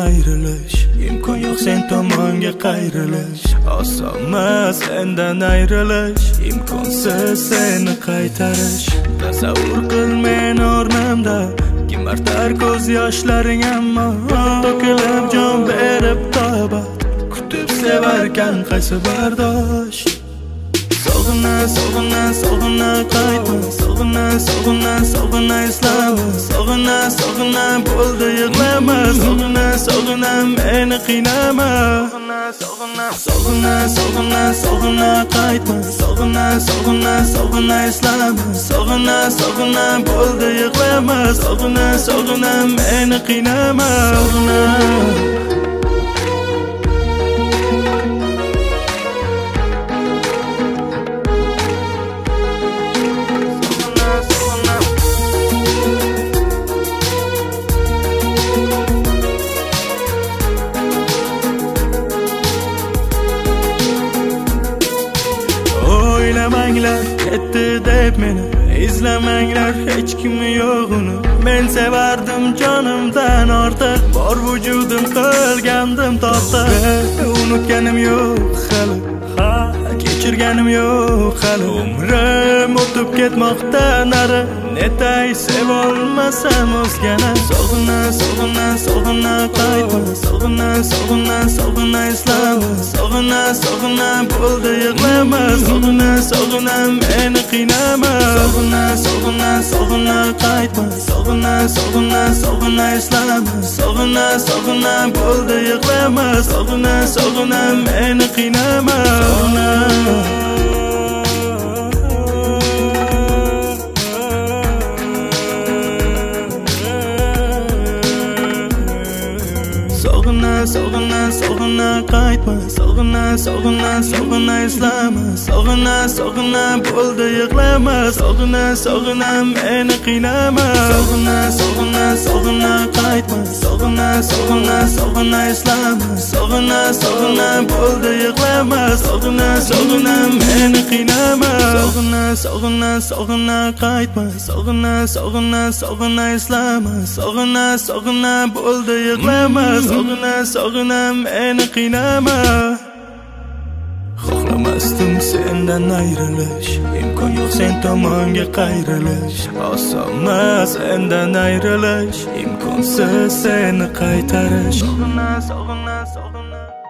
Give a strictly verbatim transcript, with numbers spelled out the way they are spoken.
ayrilish, imkon yo'q sen tomonga qayrilish. Osonmas sendan ayrilish, imkonsiz seni qaytarish. Tasavvur qil men o'rnimda, kim artar ko'z yoshlaring ammo to'kilib jon berib tobat kutib sevarkan qaysi bardosh. Sog'ina, sog'ina, sog'ina qaytma, sog'ina, sog'ina, sog'ina eslama, sog'ina, sog'ina bo'ldi yig'lama, sog'ina, sog'ina meni qiynama. Sog'ina, sog'ina, sog'ina, sog'ina qaytma, sog'ina, sog'ina, sog'ina eslama, sog'ina, sog'ina bo'ldi yig'lama, sog'ina, sog'ina meni qiynama. Sog'ina O'ylamanglar ketdi deb meni, izlamanglar hech kimi yo'q uni. Men sevardim jonimdan ortiq, bor vujudim qilgandim tortiq. Unutganim yo'q hali, ha kechirganim yo'q hali. Umrim o'tib ketmoqda nari, netay sevolmasam o'zgani. Sog'ina, sog'ina, sog'ina qaytma, sog'ina, sog'ina, sog'ina eslama, sog'ina, sog'ina bo'ldi yig'lama, sog'ina, sog'ina meni qiynama. Sog'ina, sog'ina, sog'ina qaytma, sog'ina, sog'ina, sog'ina eslama, sog'ina, sog'ina bo'ldi yig'lama, sog'ina, sog'ina meni qiynama. Sog'ina, sog'ina, sog'ina qaytma, sog'ina, sog'ina, sog'ina eslama, sog'ina, sog'ina bo'ldi yig'lama, sog'ina, sog'ina meni qiynama. Sog'ina, sog'ina, sog'ina qaytma, sog'ina, sog'ina, sog'ina eslama, sog'ina, sog'ina bo'ldi yig'lama, sog'ina, sog'ina meni qiynama. Sog'ina, sog'ina, sog'ina qaytma, sog'ina, sog'ina, sog'ina eslama, sog'ina, sog'ina bo'ldi yig'lama, sog'ina, sog'ina meni qiynama. Xohlamasdim sendan ayrilish, imkon yo'q sen tomonga qayrilish. Osonmas sendan ayrilish, imkonsiz seni qaytarish. Sog'ina, sog'ina, sog'ina